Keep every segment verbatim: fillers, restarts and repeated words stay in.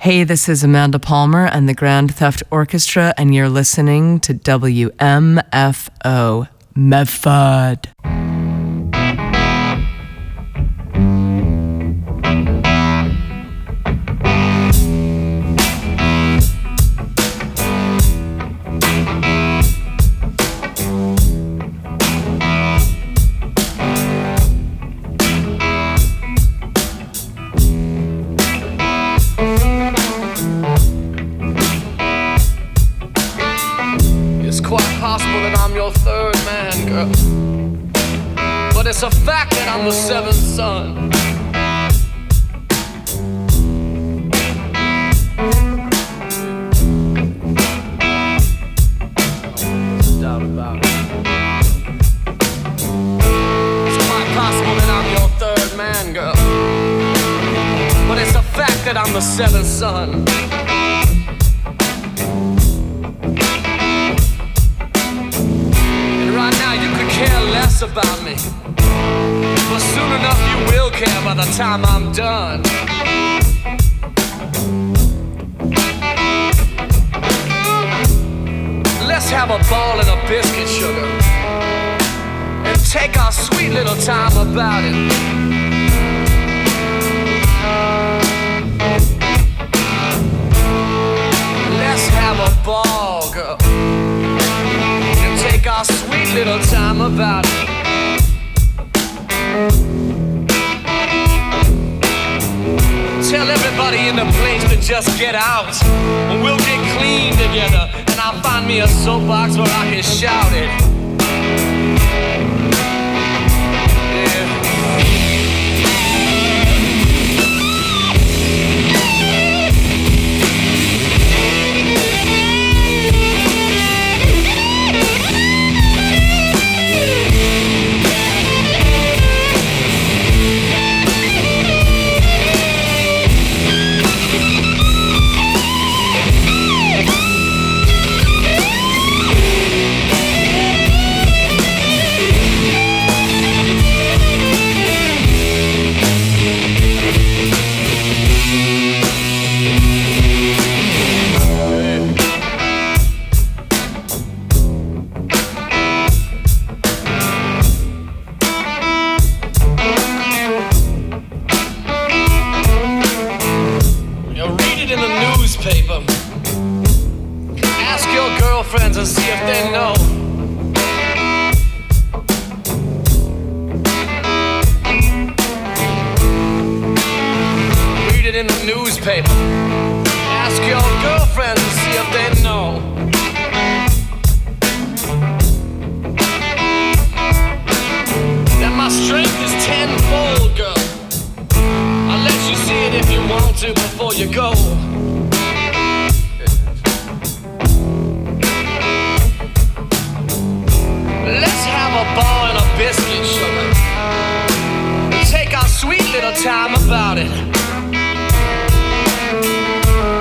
Hey, this is Amanda Palmer and the Grand Theft Orchestra, and you're listening to W M F O, Medford. It's a fact that I'm the seventh son. There's no doubt about it. It's quite possible that I'm your third man, girl. But it's a fact that I'm the seventh son. And right now you could care less about me. But soon enough you will care by the time I'm done. Let's have a ball and a biscuit, sugar, and take our sweet little time about it. Let's have a ball, girl, and take our sweet little time about it. Tell everybody in the place to just get out, and we'll get clean together, and I'll find me a soapbox where I can shout it. Yeah. And see if they know. Read it in the newspaper. Ask your girlfriends and see if they know. That my strength is tenfold, girl. I'll let you see it if you want to before you go. Let's have a ball and a biscuit, sugar, and take our sweet little time about it.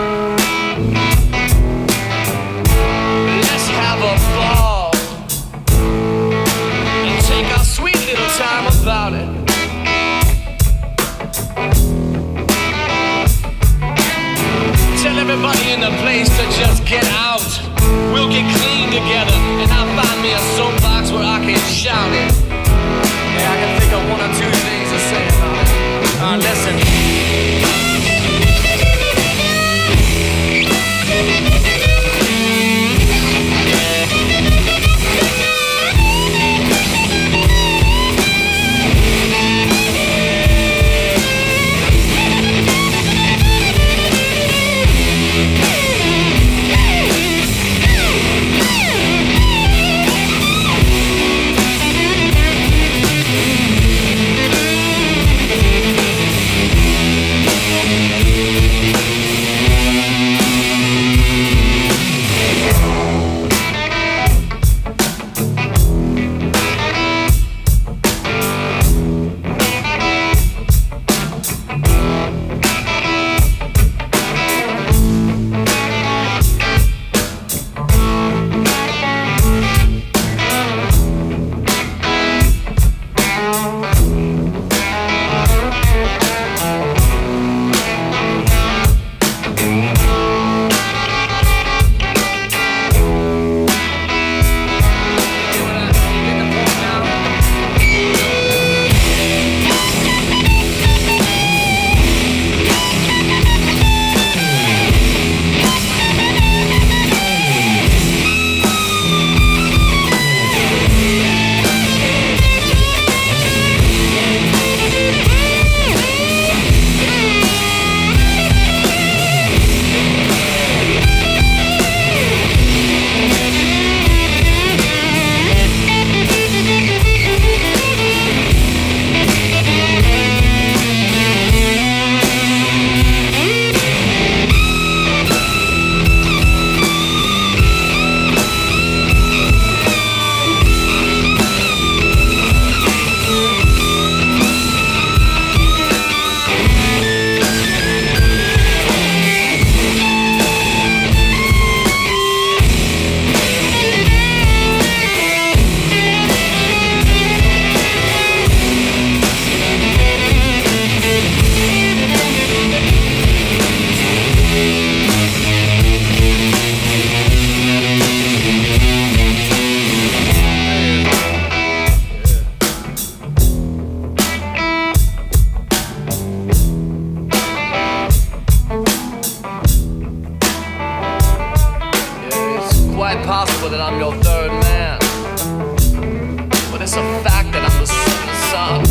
quite possible that I'm your third man. But it's a fact that I'm the seventh son.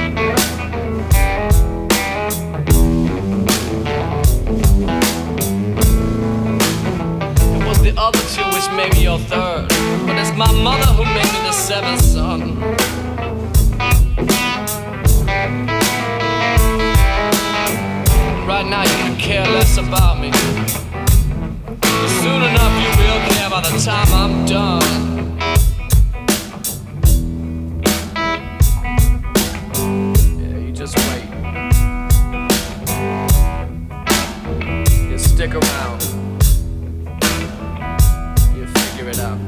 It was the other two which made me your third, but it's my mother who made me the seventh son. Right now you can care less about me. Soon enough you will care by the time I'm done. Yeah, you just wait. You stick around. You figure it out.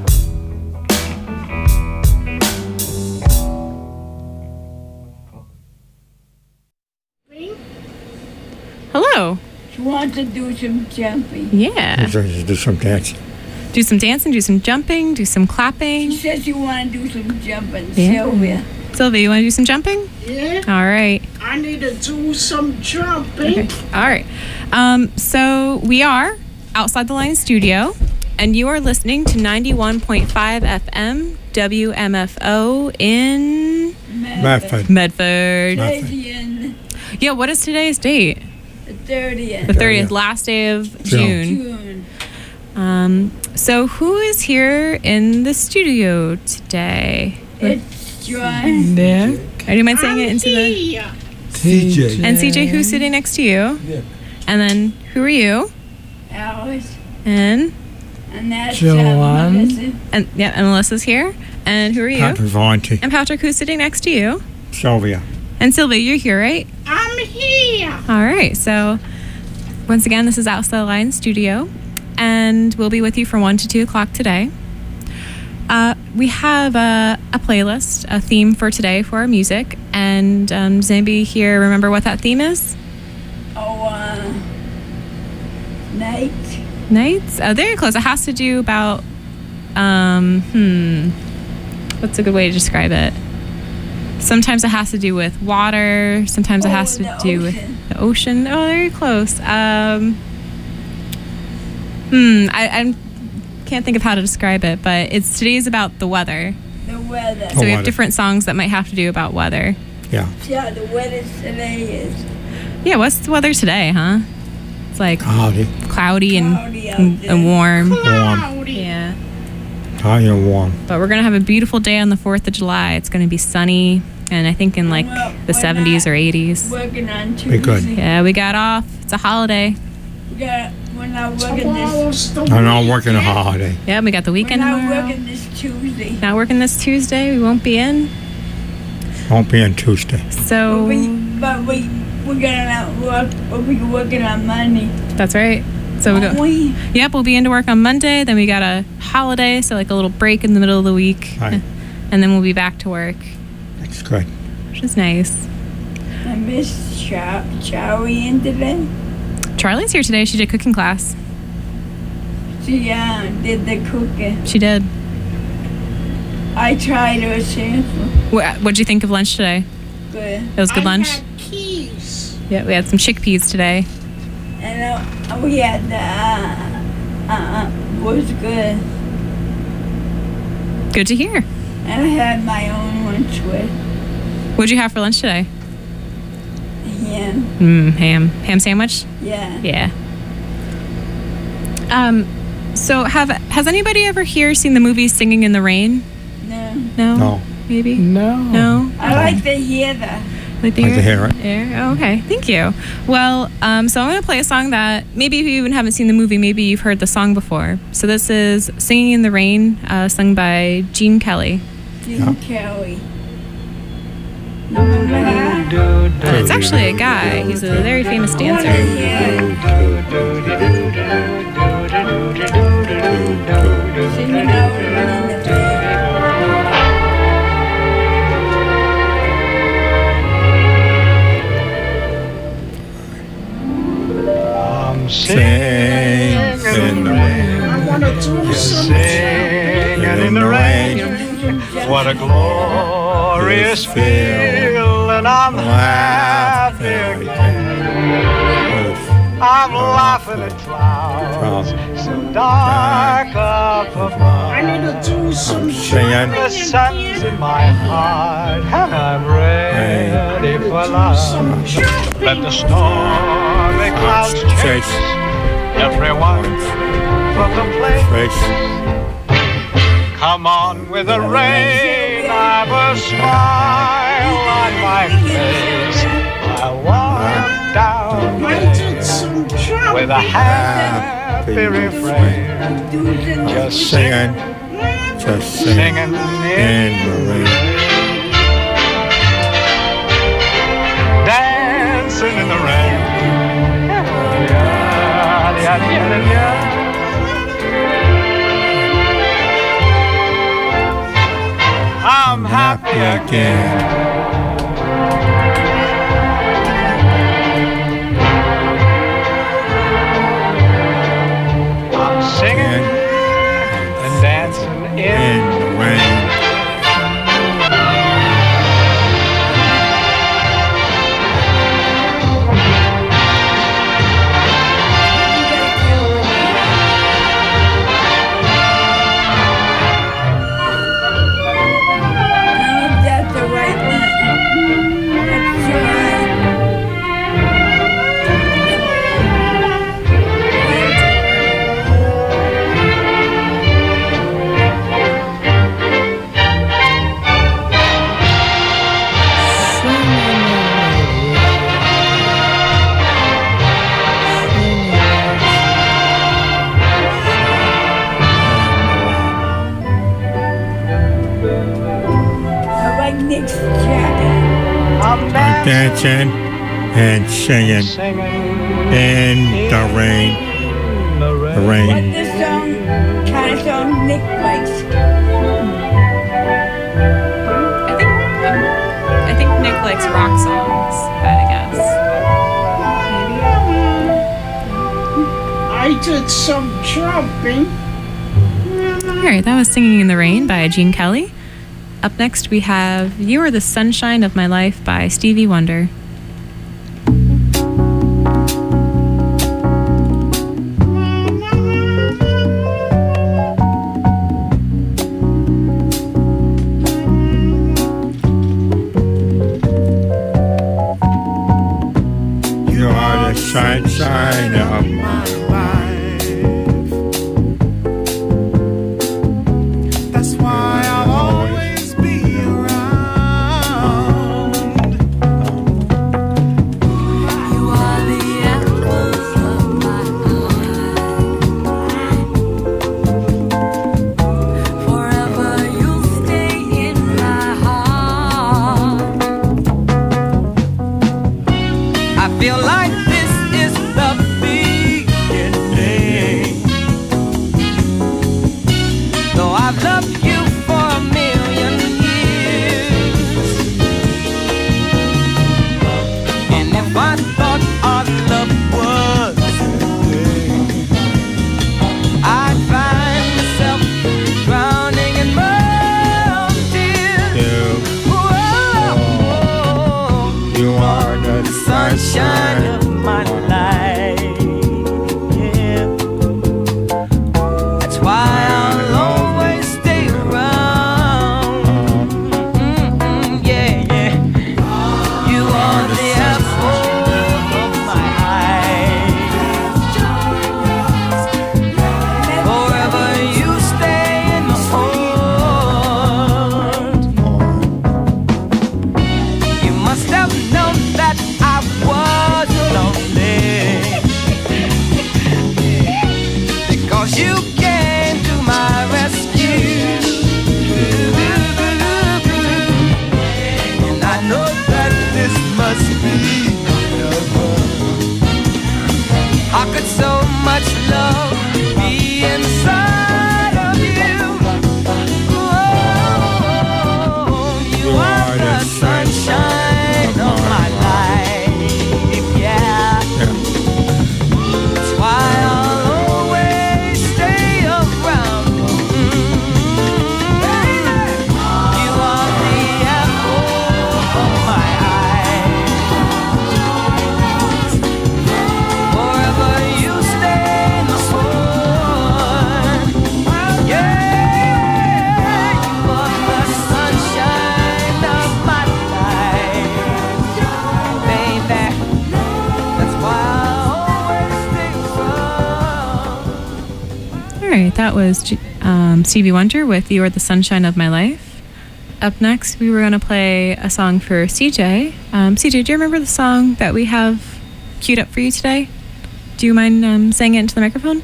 Hello. She wants to do some jumping. Yeah. Do some dancing. Do some dancing, do some jumping, do some clapping. She says you want to do some jumping, Yeah. Sylvia. Sylvia, you want to do some jumping? Yeah, All right. I need to do some jumping. Okay. All right. Um, so we are outside the line studio, and you are listening to ninety-one point five F M W M F O in Medford. Medford. Thirtieth, Yeah, what is today's date? the thirtieth The thirtieth, last day of June. June. Um, so who is here in the studio today? It's John. Nick. Do you mind saying it into the... Here. T J. And C J, who's sitting next to you? Nick. And then who are you? Alice. And And that's Joanne. uh, Melissa. and yeah, and Melissa's here. And who are you? Patrick Valenti. And Patrick, who's sitting next to you? Sylvia. And Sylvia, you're here, right? I'm here. All right. So once again, this is Outside the Line Studio, and we'll be with you from one to two o'clock today. Uh, we have a, a playlist, a theme for today for our music, and um, does anybody here remember what that theme is? Oh, uh, night. Nights? Oh, very close. It has to do about, um, hmm, what's a good way to describe it? Sometimes it has to do with water. Sometimes it Oh, has to the do ocean. with the ocean. Oh, very close. Um, hmm, I, I can't think of how to describe it, but it's today's about the weather. The weather. So we have weather. different songs that might have to do about weather. Yeah. Yeah, the weather today is Yeah, what's the weather today, huh? It's like Cloudy. cloudy and, cloudy out and, there. and warm. Cloudy. Yeah. Cloudy and warm. But we're going to have a beautiful day on the fourth of July. It's going to be sunny, and I think in like Well, the we're seventies not or eighties. Working on Tuesday. Be good. Yeah, we got off. It's a holiday. We got, we're not working this. Tomorrow's the I'm not working a weekend. holiday. Yeah, we got the We're weekend not tomorrow. working this Tuesday. Not working this Tuesday. We won't be in. Won't be on Tuesday. So But we, but we, we're gonna work. We'll be working on Monday. that's right. So we Won't go. we? Yep, we'll be into work on Monday. Then we got a holiday, so like a little break in the middle of the week, Right. and then we'll be back to work, That's good. which is nice. I missed Char- Charlie in today. Charlie's here today. She did cooking class. She uh, did the cooking. She did. I tried her sample. What What'd you think of lunch today? Good. It was good I lunch. had keys. Yeah, we had some chickpeas today. And uh, we had the, uh, uh, was good. Good to hear. And I had my own lunch with What'd you have for lunch today? him. Mm, ham. Ham sandwich? Yeah. Yeah. Um, so have has anybody ever here seen the movie Singing in the Rain? No. No? No. Maybe? No. No? I like to hear that. Like to Like to hear it. Yeah. Oh, okay. Thank you. Well, um, so I'm going to play a song that maybe if you even haven't seen the movie, maybe you've heard the song before. So this is Singing in the Rain, uh, sung by Gene Kelly. Jim Kelly. You remember that? Uh, it's actually a guy. He's a very famous dancer. Yeah. Singing out in the rain. I'm singing in the rain. I want to do some Singing in the rain. What a glorious feeling. I'm happy again. I'm laughing at clouds so dark up above. I'm singing. The sun's in my heart, and I'm ready for love. Let the stormy clouds chase everyone from the place. Face. Come on with the rain, I've a smile on my face. I walk down with a happy refrain, just Singing. Just singing. singing In the rain. dancing in the rain. Yeah, yeah, yeah, yeah. I'm happy again. I'm singing and dancing in In the rain. That's the right one. That's the right. I like Nick's jacket. I'm I'm dancing, dancing and singing singing in the rain. in the rain. The What rain. the song, kind of song Nick likes. I think um, I think Nick likes rock songs. If I had to guess. I did some jumping. All right, that was "Singing in the Rain" by Gene Kelly. Up next, we have "You Are the Sunshine of My Life" by Stevie Wonder. You are the sunshine of my life. That's why I'll always be around. that was um, Stevie Wonder with You Are the Sunshine of My Life. Up next, we were going to play a song for C J. Um, C J, do you remember the song that we have queued up for you today? Do you mind um, saying it into the microphone?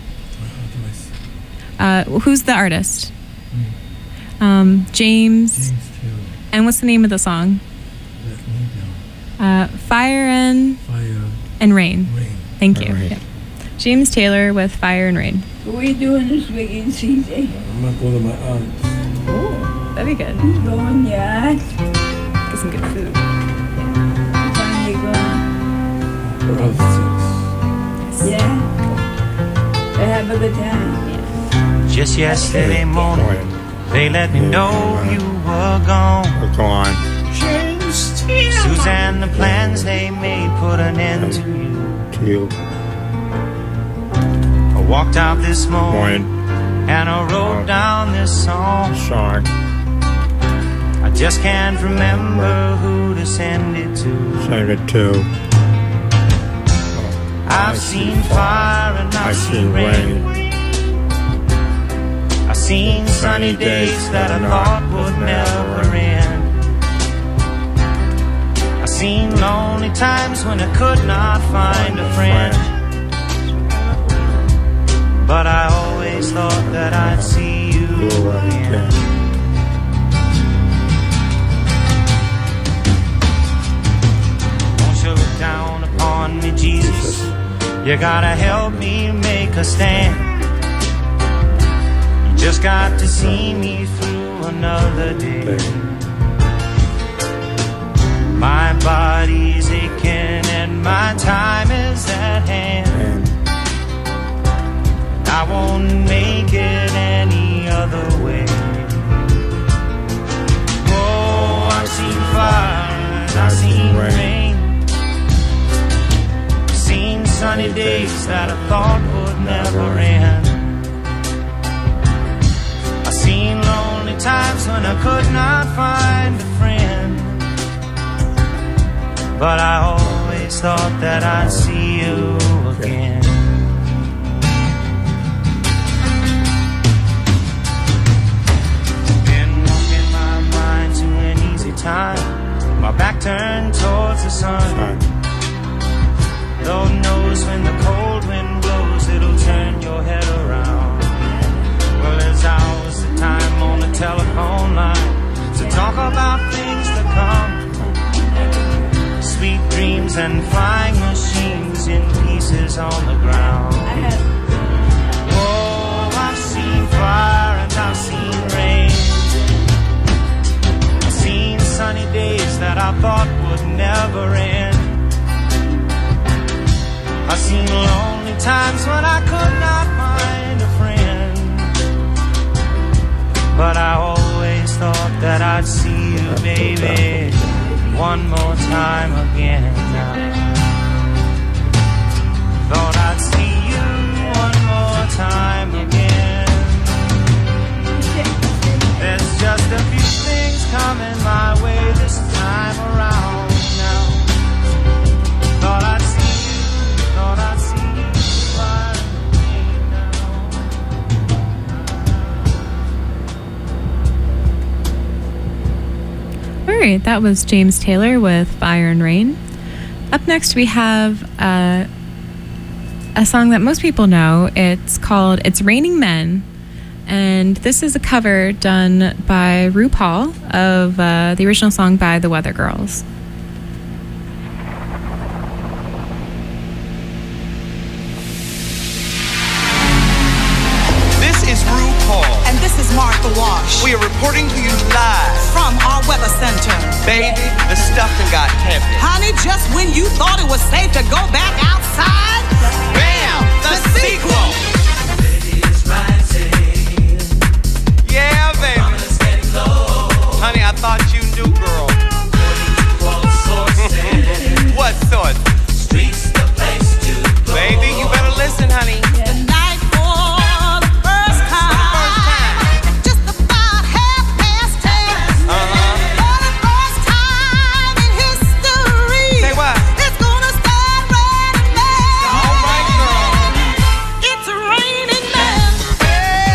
Uh, who's the artist? Um, James. James Taylor. And what's the name of the song? Let me know. Uh, Fire and Fire. and Rain. Rain. Thank you. Rain. Yeah. James Taylor with Fire and Rain. What are you doing this weekend, C J? I'm not going to my aunt's. Oh, that'd be good. You going, yeah? Get some good food. What time you going? Around six. Yeah? They have a good time. Just yesterday morning, they let me know you were gone. We're gone. James Taylor. Suzanne, the plans they made put an end to you. To you. I walked out this morning Morning. and I wrote down this song. Song. I just can't remember who to send it to. Send it to. I've seen fire and I've I've seen seen rain. rain. I've seen sunny days that I thought would never end. I've seen lonely times when I could not find a friend. But I always thought that I'd see you again. Won't you look down upon me, Jesus? You gotta help me make a stand. You just got to see me through another day. My body's aching and my time is at hand. I won't make it any other way. Oh, I've seen fire and I've seen rain. I've seen sunny days that I thought would never end. I've seen lonely times when I could not find a friend. But I always thought that I'd see you again. Time, my back turned towards the sun. Lord knows when the cold wind blows, it'll turn your head around. Well, there's hours of time on the telephone line to talk about things to come. Sweet dreams and flying machines in pieces on the ground. Oh, I've seen fire and I've seen rain. Sunny days that I thought would never end. I've seen lonely times when I could not find a friend. But I always thought that I'd see you, baby, one more time again now. Thought I'd see you one more time again. There's just a few things coming my way this time around now. Thought I'd see you, thought I'd see you right now. All right, that was James Taylor with Fire and Rain. Up next, we have uh, a song that most people know. It's called It's Raining Men. And this is a cover done by RuPaul of uh, the original song by the Weather Girls. This is RuPaul. And this is Martha Wash. We are reporting to you live from our weather center. Baby, the stuffing got heavy. Honey, just when you thought it was safe to go back outside, bam, the, the sequel. sequel. Yeah, baby. Honey, I thought you knew, girl. What source? Streets the place to go. Baby, you better listen, honey. The night for the first time, just about half past ten. Uh-huh. For the first time in history. Say what? It's gonna start raining men. All right, girl. It's raining men. Hey.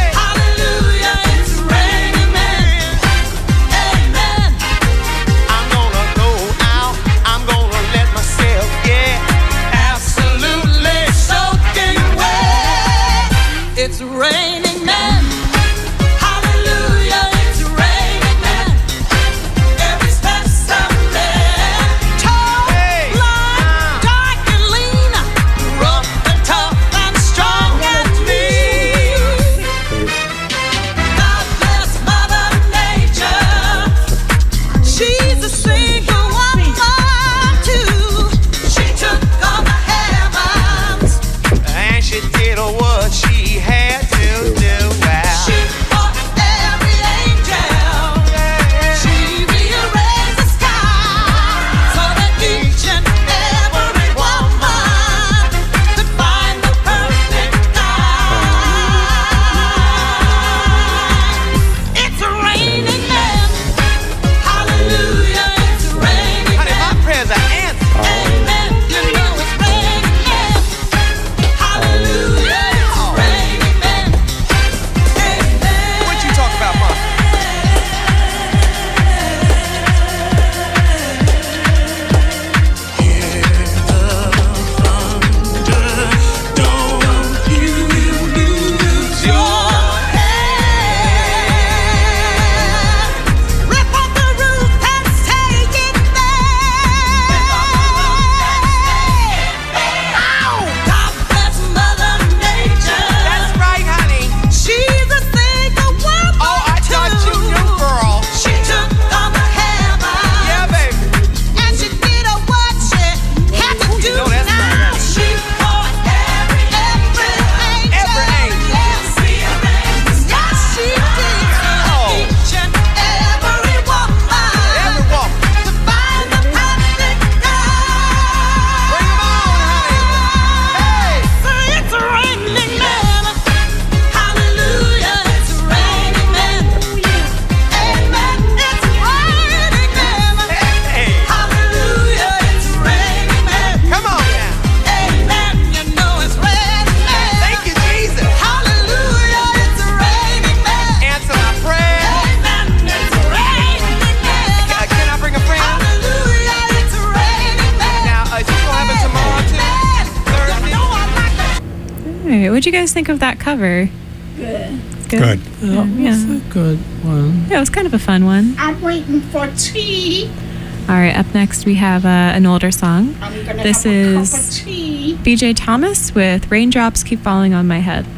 What'd you guys think of that cover? Good. Good. Good. Yeah, yeah. That's a good one. Yeah, it was kind of a fun one. I'm waiting for tea. All right, up next we have uh, an older song. I'm gonna This have a is cup of tea. B J Thomas with Raindrops Keep Falling on My Head.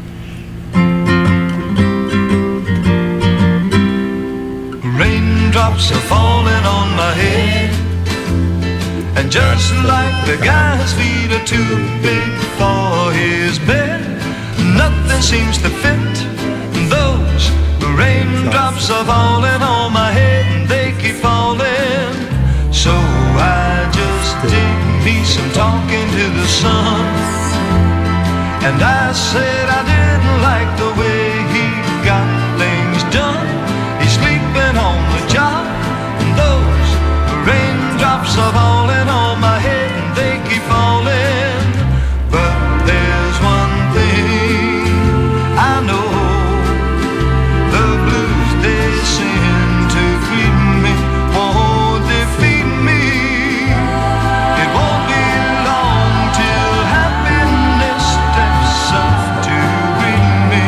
Raindrops are falling on my head, and just like the guy's feet are too big for his bed, nothing seems to fit. Those raindrops are falling on my head, and they keep falling. So I just did me some talking to the sun, and I said I didn't like the way he got things done. He's sleeping on the job, and those raindrops are falling on my head, and they keep falling. But there's one thing I know, the blues they send to greet me won't defeat me. It won't be long till happiness steps up to greet me.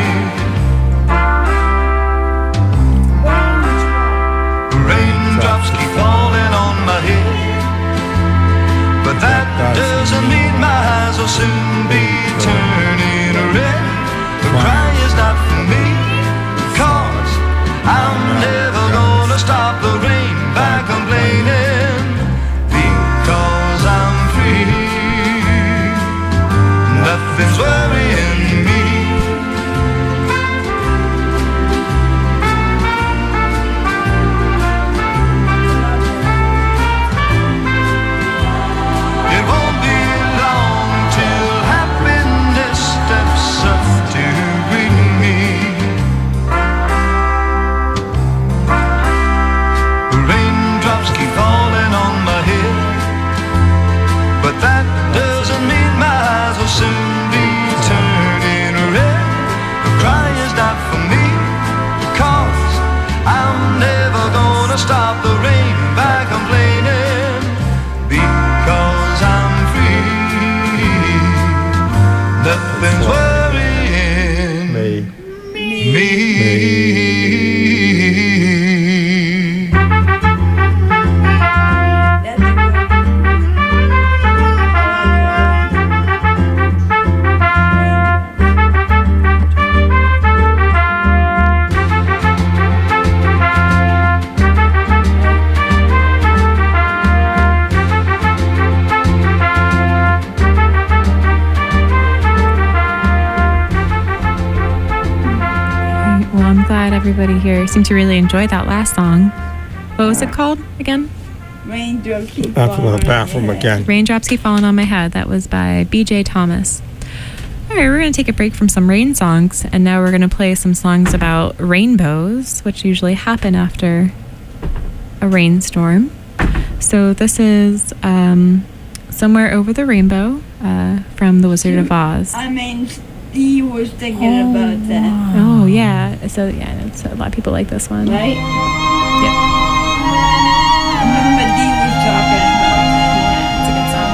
Raindrops keep falling on my head, but that doesn't mean my eyes will soon be turning red. The cry is not for me, 'cause I'm never gonna stop the rain by complaining, because I'm free. Nothing's worrying me. It won't be long till happiness steps up to greet me. Raindrops keep falling on my head, but that doesn't mean my eyes will soon be turning red. The cry is not for me, 'cause I'm never gonna stop the rain by complaining, because I'm free. Nothing's worrying Me. me. Well, I'm glad everybody here seemed to really enjoy that last song. What was it called again? Raindrops keep Bathroom, falling. the bathroom again. Raindrops Keep Falling on My Head. That was by B J Thomas. All right, we're going to take a break from some rain songs, and now we're going to play some songs about rainbows, which usually happen after a rainstorm. So this is um, Somewhere Over the Rainbow uh, from The Wizard of Oz. I mean, Steve was thinking about that, Oh, yeah. So, yeah, it's, a lot of people like this one. right? Yep. I remember Dee was talking about that. It's a good song.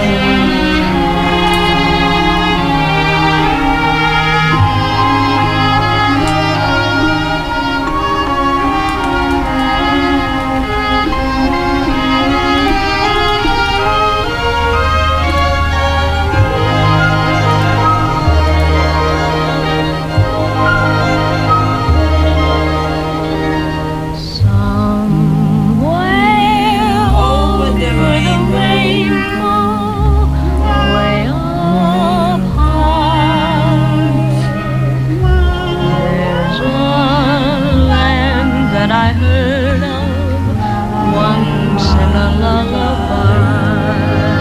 Over the rainbow, way up high. There's one land that I heard of once in a lullaby.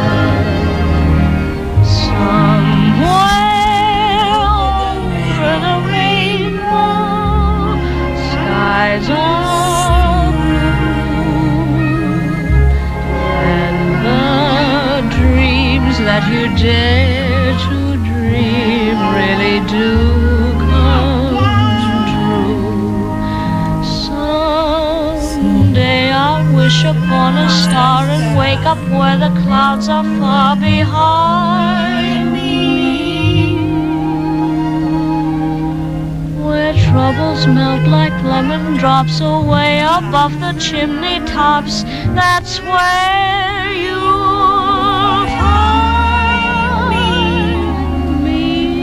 Somewhere over the rainbow, skies are blue, and the dreams that you dare to dream really do come true. Someday I'll wish upon a star and wake up where the clouds are far behind me. troubles melt like lemon drops away above the chimney tops. That's where you'll find me.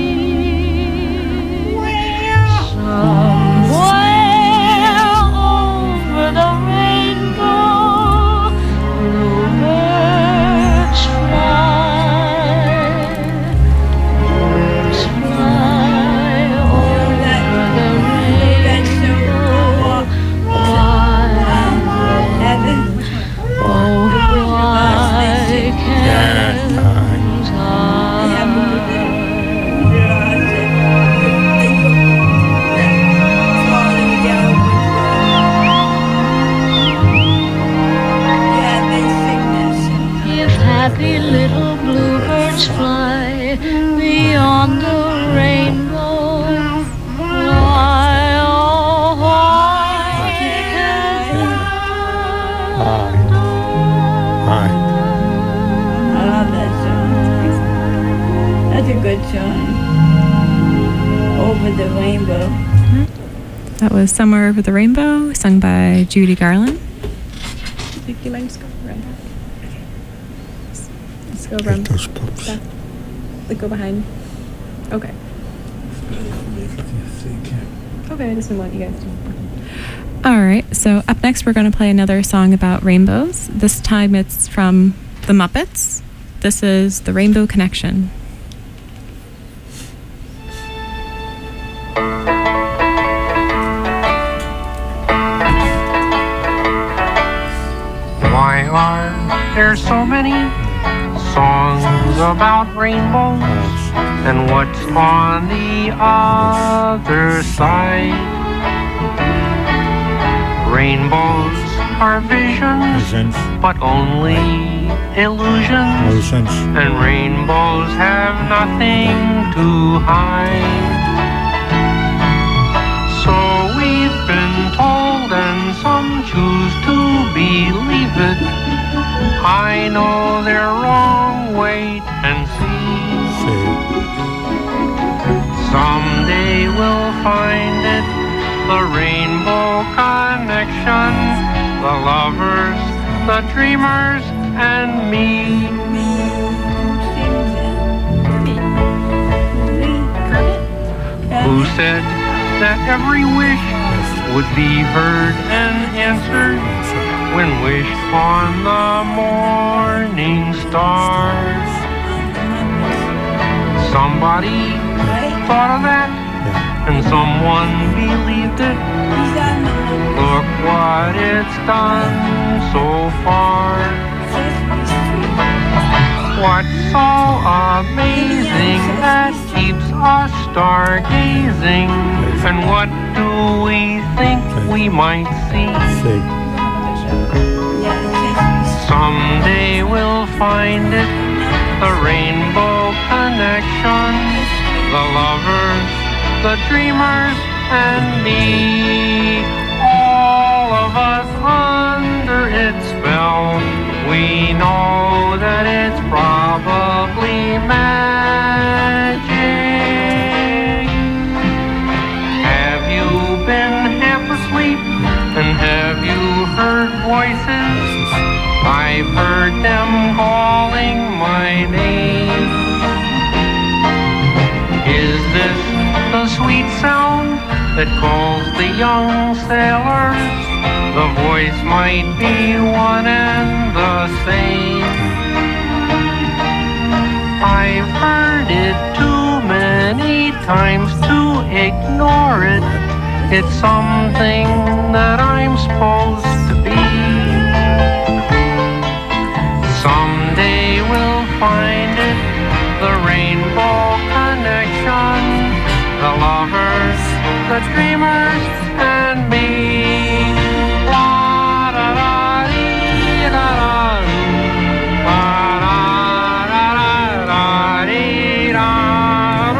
Somewhere over the rainbow, bluebirds fly. Birds fly over the rainbow. Why? Oh, why can't I? If happy little bluebirds fly beyond the rainbow, why, oh, why can't I love that song. That's a good song. Over the Rainbow. That was Somewhere Over the Rainbow, sung by Judy Garland. Do you mind just go around back? Okay. Let's go around those pups. back. Like go behind. Okay. Okay, I just didn't want you guys to. All right, so up next we're going to play another song about rainbows. This time it's from The Muppets. This is The Rainbow Connection. Why are there so many songs about rainbows? And what's on the other side? Rainbows are visions, but only illusions. And rainbows have nothing to hide. So we've been told, and some choose to believe it. I know they're wrong, wait and see. Someday we'll find it, the rainbow connection, the lovers, the dreamers, and me. Who said that every wish would be heard and answered when wished on the morning stars? Somebody thought of that, and someone believed it. Look what it's done so far. What's so amazing that keeps us stargazing? And what do we think we might see? Someday we'll find it, the rainbow connection, the lovers, the dreamers, and me. All of us under its spell, we know that it's probably magic. Have you been half asleep, and have you heard voices? I've heard them calling my name. Is this the sweet sound that calls the young sailors? The voice might be one and the same. I've heard it too many times to ignore it. It's something that I'm supposed to be. Someday we'll find it, the rainbow connection, the lovers, the dreamers, and me. La da da dee da da doo. La da da da dee da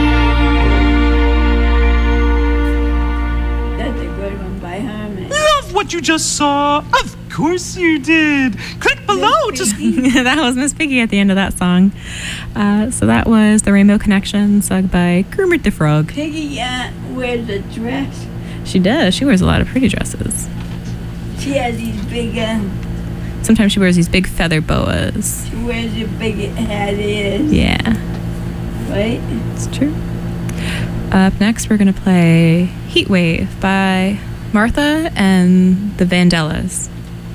That's a good one by Harmony. Love what you just saw? Of course you did. Click below to... That was Miss Piggy at the end of that song. Uh, so that was The Rainbow Connection, sung by Kermit the Frog. Piggy uh, wears a dress. She does. She wears a lot of pretty dresses. She has these big... Uh, Sometimes she wears these big feather boas. She wears a big hat is. Yeah. Right? It's true. Up next, we're going to play Heat Wave by Martha and the Vandellas.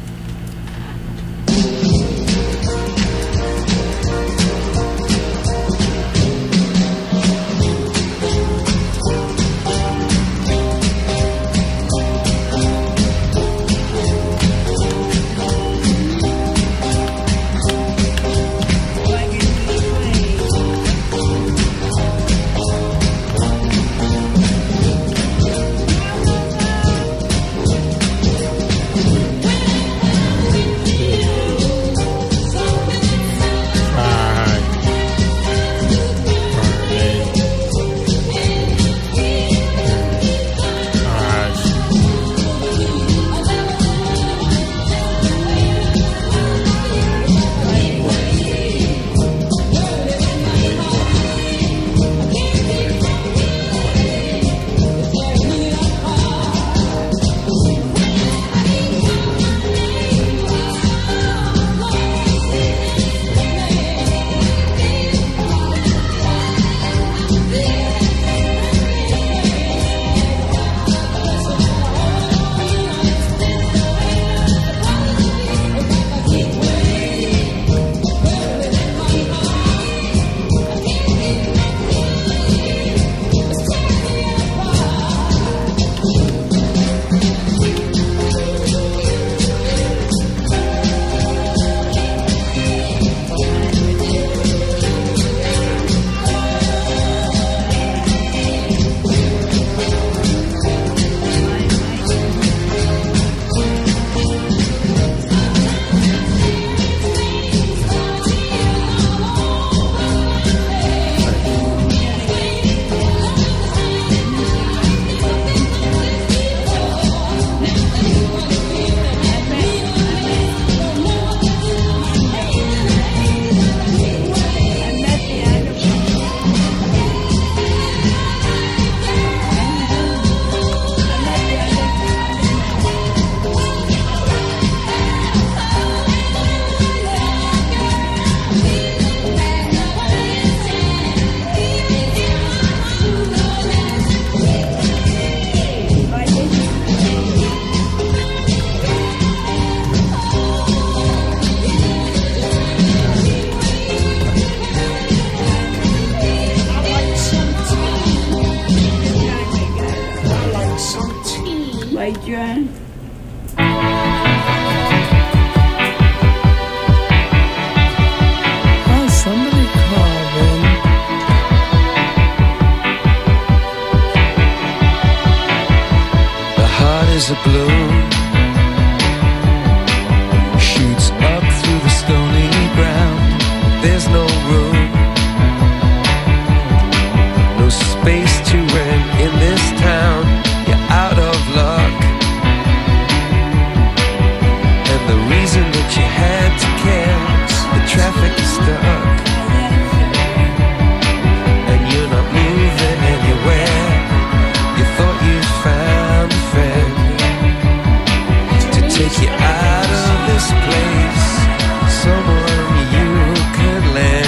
is a bloom, shoots up through the stony ground. There's no room, no space to rent in this town. You're out of luck, and the reason that you had to cancel, the traffic is stuck, and you're not moving anywhere. You thought you found a friend to take you out of this place, someone you could lend.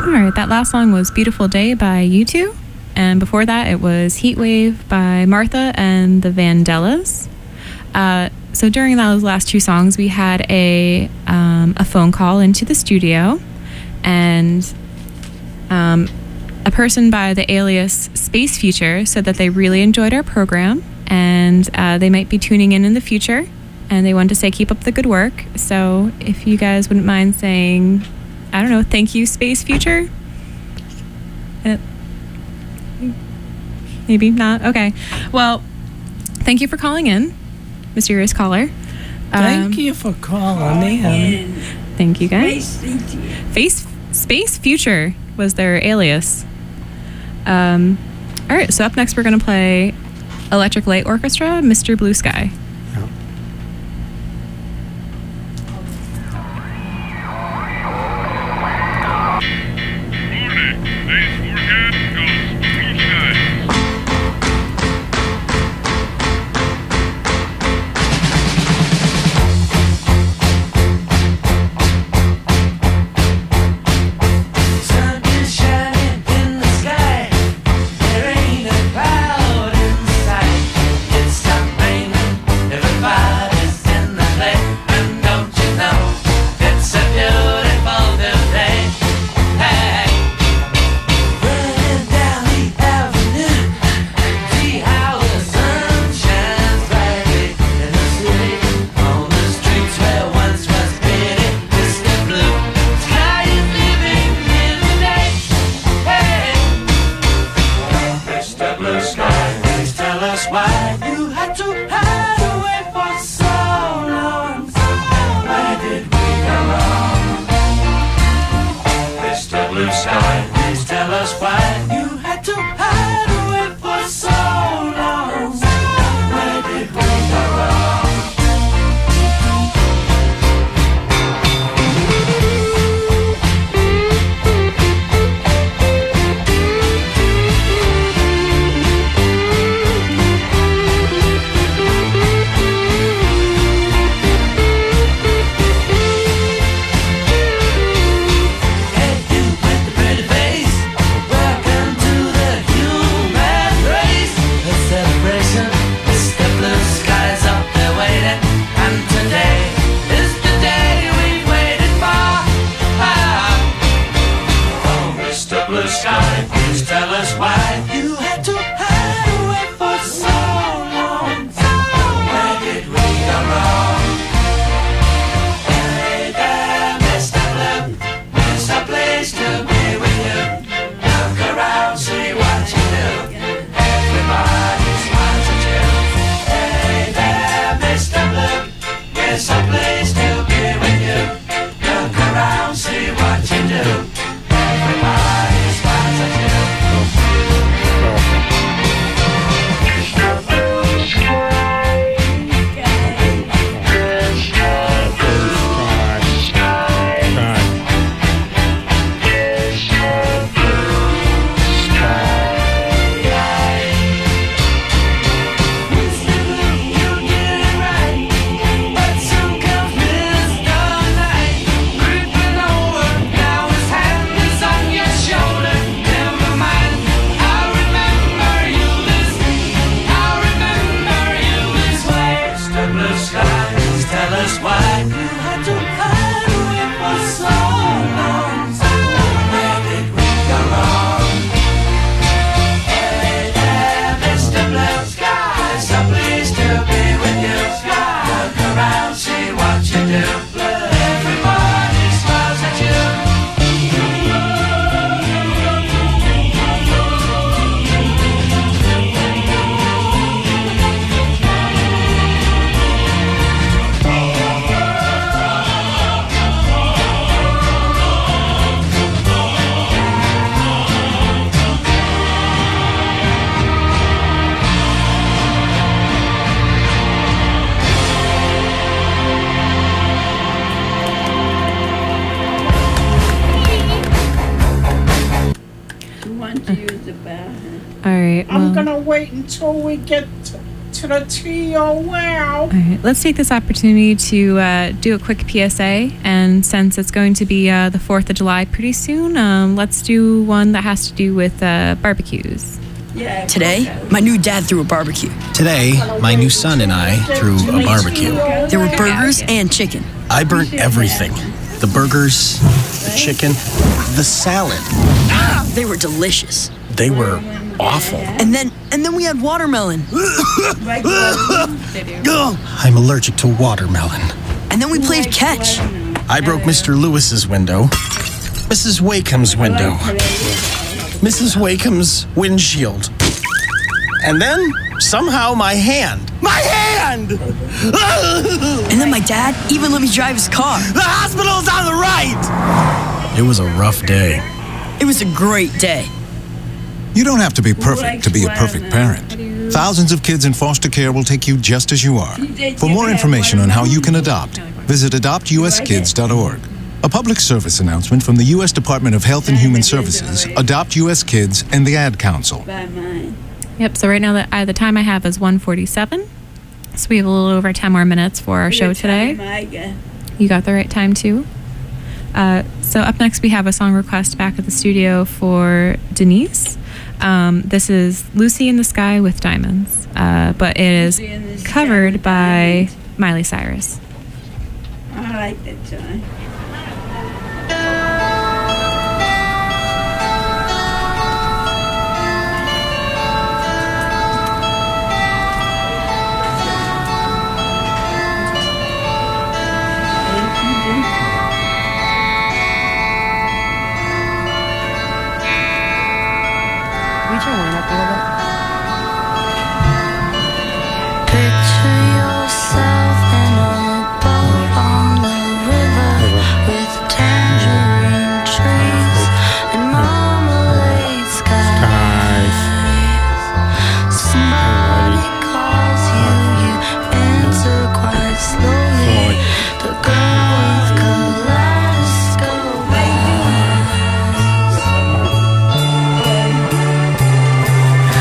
All right, that last song was Beautiful Day by U two. And before that, it was Heat Wave by Martha and the Vandellas. Uh, so during those last two songs, we had a, um, a phone call into the studio. And um, a person by the alias Space Future said that they really enjoyed our program. And uh, they might be tuning in in the future. And they wanted to say keep up the good work. So if you guys wouldn't mind saying, I don't know, thank you, Space Future? Uh, maybe not? Okay. Well, thank you for calling in, mysterious caller. Thank Um, you for calling in. Thank you, guys. Space Future. Face, Space Future was their alias. Um, all right, so up next we're going to play Electric Light Orchestra, Mister Blue Sky. Sun is shining in the sky. There ain't a cloud in sight. It's stopped raining. Everybody's in the play. And don't you know, it's a beautiful new day. Hey, running down the avenue. See how the sun shines brightly in the city. On the streets where once was pity, Mister Blue Sky is living in the day. Hey, Mister Blue Sky, please tell us why you had to hide away for so long. Where did we go wrong? Mister Blue Sky, please tell us why you had to hide away for so long. Where did we go wrong? Hey, you with the pretty face, welcome to the human race. A celebration, Mister Blue Sky's up there waiting, and today is the day we waited for. Ah. Oh, Mister Blue Sky, please tell us why you had to hide away for so long. Where did we go wrong? Hey there, Mister Blue, it's a place to be with you. Look around, see what you do. Everybody smiles at you. Hey there, Mister Blue, it's a place to be with you. Look around, see what you do. Everybody smiles at you. Why you had to hide away for so long? Where did we go wrong? Hey there, Mister Blue Sky, so pleased to be with you. Look around, see what you do. Everybody smiles at you. You want to use the bathroom? All right. I'm well- gonna wait until we get t- to the T, oh wow. All right, let's take this opportunity to uh, do a quick P S A. And since it's going to be uh, the fourth of July pretty soon, um, let's do one that has to do with uh, barbecues. Today, my new dad threw a barbecue. Today, my new son and I threw a barbecue. There were burgers and chicken. I burnt everything. The burgers, the chicken, the salad. They were delicious. They were awful. And then and then we had watermelon. I'm allergic to watermelon. And then we played catch. I broke Mister Lewis's window, Missus Wakeham's window, Missus Wakeham's windshield, and then somehow my hand. My hand! And then my dad even let me drive his car. The hospital's on the right! It was a rough day. It was a great day. You don't have to be perfect to be a perfect parent. Thousands of kids in foster care will take you just as you are. For more information on how you can adopt, visit adopt u s kids dot org. A public service announcement from the U S Department of Health and Human Services, Adopt U S Kids, and the Ad Council. Yep, so right now the, uh, the time I have is one forty-seven. So we have a little over ten more minutes for our show today. You got the right time too. Uh, so up next we have a song request back at the studio for Denise. Um, this is Lucy in the Sky with Diamonds, uh, but it is covered by Miley Cyrus. I like that song. Picture yourself in a boat on the river with tangerine trees and marmalade skies. Somebody calls you, you answer quite slowly. The girl with kaleidoscope eyes.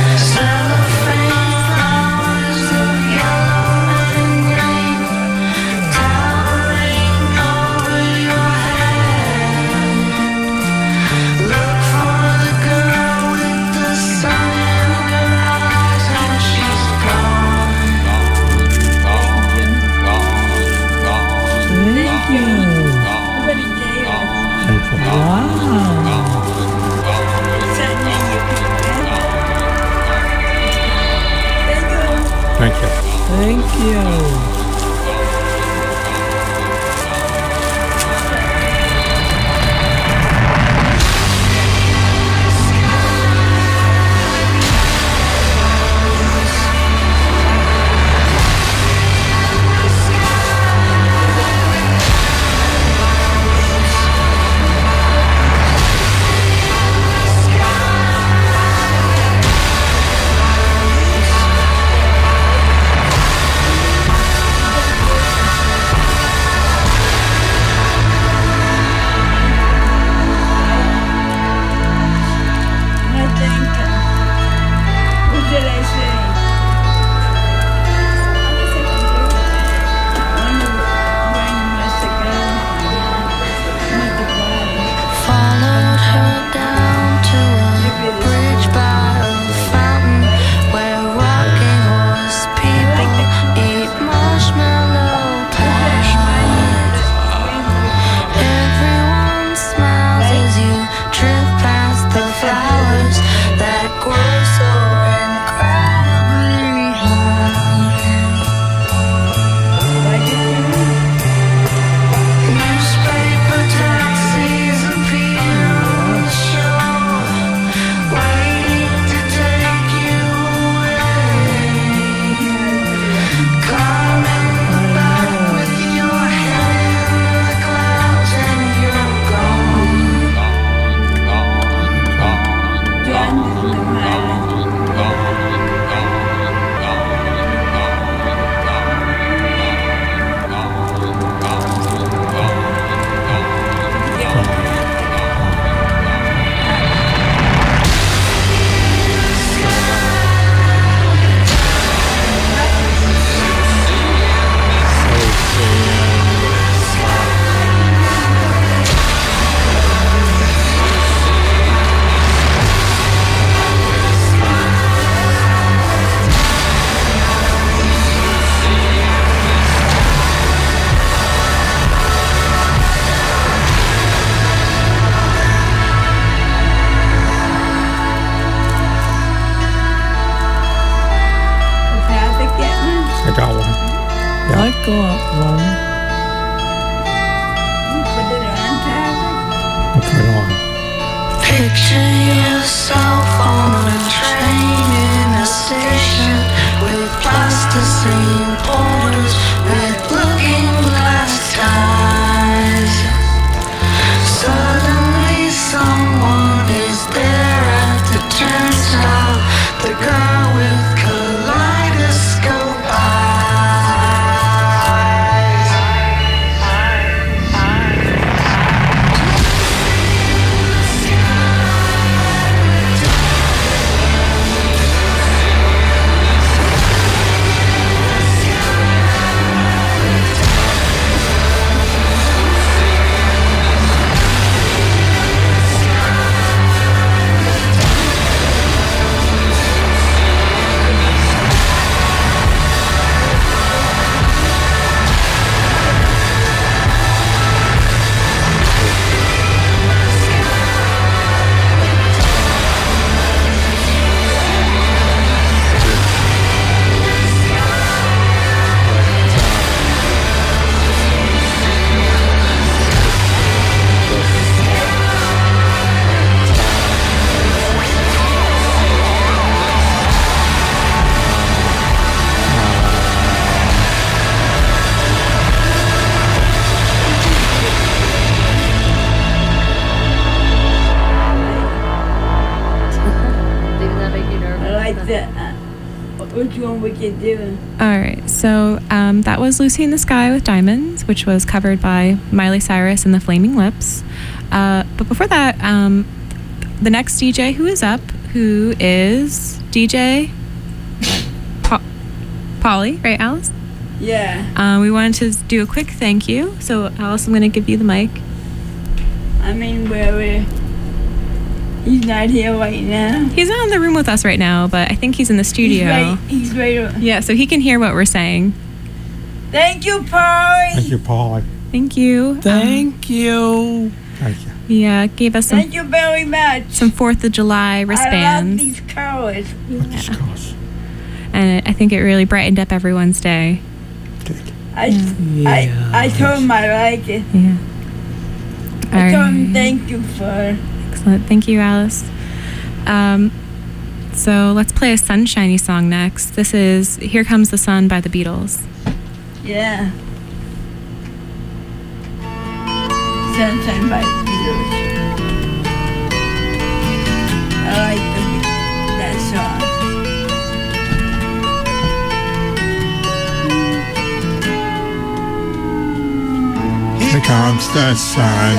Picture yourself on a train in a station with plasticine porters with looking glass ties. Suddenly someone is there at the turnstile, the girl with kaleidoscope eyes. Which one we can do? All right, so um, that was Lucy in the Sky with Diamonds, which was covered by Miley Cyrus and the Flaming Lips. Uh, but before that, um, the next D J who is up, who is D J pa- Polly, right, Alice? Yeah. Uh, we wanted to do a quick thank you. So, Alice, I'm going to give you the mic. I mean, where we... He's not here right now. He's not in the room with us right now, but I think he's in the studio. He's right. He's right. Yeah, so he can hear what we're saying. Thank you, Polly. Thank you, Paul. Thank you. Thank um, you. Thank you. Yeah, gave us some. Thank you very much. Some Fourth of July wristbands. I love these colors. Yeah. And I think it really brightened up everyone's day. I, yeah. I, I told him I like it. Yeah. I All told him right. thank you for it. Excellent. Thank you, Alice. Um, so let's play a sunshiny song next. This is Here Comes the Sun by the Beatles. Yeah. Sunshine by the Beatles. I like the, that song. Here comes the sun.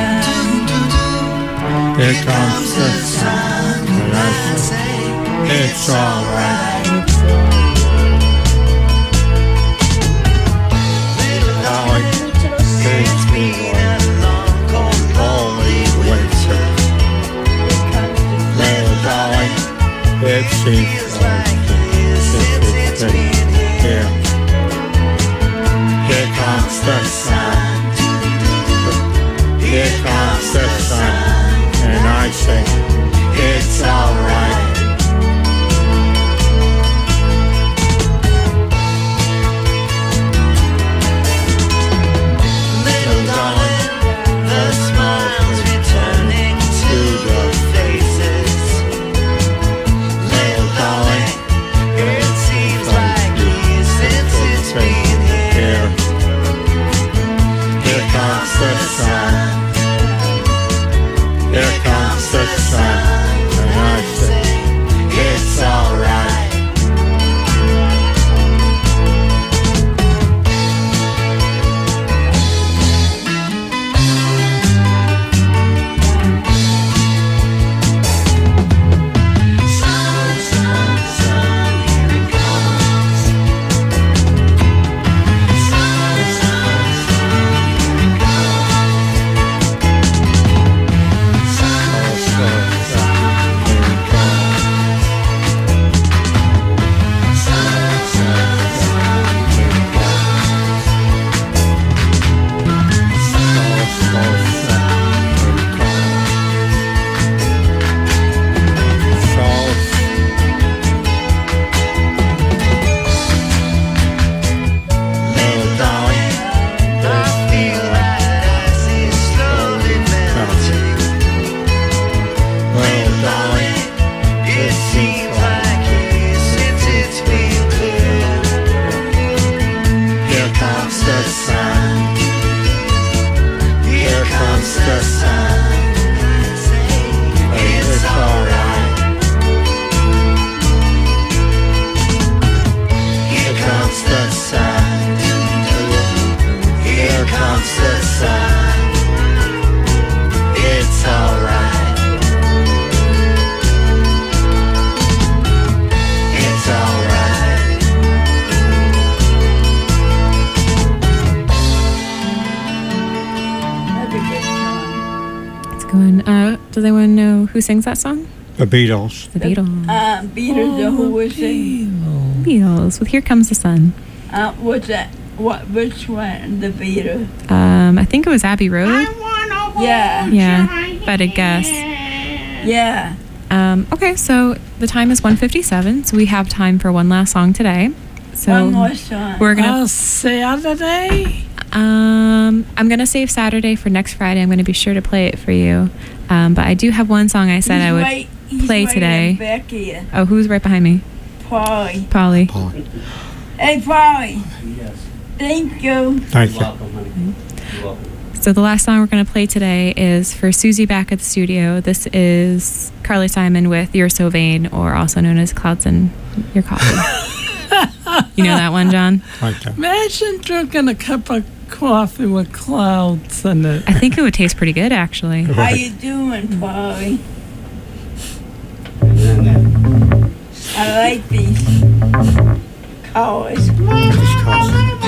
Here comes the sun. And I say, it's alright. Darling, takes me one lonely winter. Little darling, it seems like it's been here. Here comes the sun. Here comes the sun. And I say, it's alright. Little darling, the smiles returning to the faces. Little darling, it seems like years since it's been here. Here comes the sun. Here comes the sun, and I say, it's alright. Sun, sun, sun, here it comes. Sun, sun, sun, here it comes. Sun, sun, sun. Going, uh, does anyone know who sings that song? The Beatles. The Beatles. Uh, Beatles, the who was it? Beatles with Here Comes the Sun. Uh, what's that? What? Which one? The Beatles. Um, I think it was Abbey Road. Yeah. Yeah, if I had to guess. Yeah. Um, okay, so the time is one fifty-seven, so we have time for one last song today. So One more song. we're gonna Uh, Saturday? Um, I'm gonna save Saturday for next Friday. I'm gonna be sure to play it for you. Um, but I do have one song I said He's I would right- he's play right today. back here. Oh, who's right behind me? Polly. Polly. Hey, Polly. Thank you. Thank you. So the last song we're going to play today is for Susie back at the studio. This is Carly Simon with You're So Vain, or also known as Clouds in Your Coffee. You know that one, John? Imagine drinking a cup of coffee with clouds in it. I think it would taste pretty good, actually. How you doing, Polly? I like these colors.